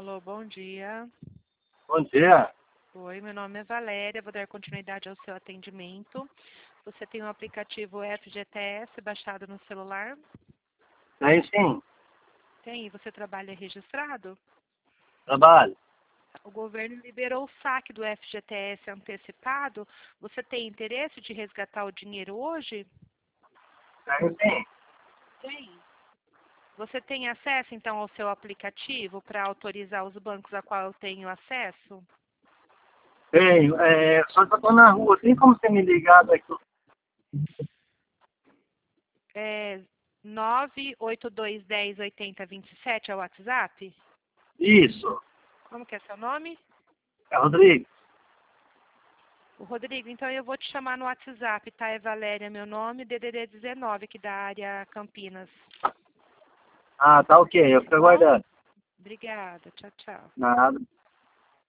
Alô, bom dia. Bom dia. Oi, meu nome é Valéria, vou dar continuidade ao seu atendimento. Você tem o aplicativo FGTS baixado no celular? Tem sim, Tem, e você trabalha registrado? trabalho. O governo liberou o saque do FGTS antecipado. Você tem interesse de resgatar o dinheiro hoje? Tem sim. Tem. Você tem acesso, então, ao seu aplicativo para autorizar os bancos a qual eu tenho acesso? Tenho. Só que eu tô na rua. Tem como você me ligar daqui? É 982108027 é o WhatsApp? Isso. Como que é seu nome? É Rodrigo. O Rodrigo, então eu vou te chamar no WhatsApp, tá? É Valéria meu nome, DDD 19, aqui da área Campinas. Ah, tá ok. Eu Tá fico bom? aguardando. Obrigada. Tchau, tchau. Nada.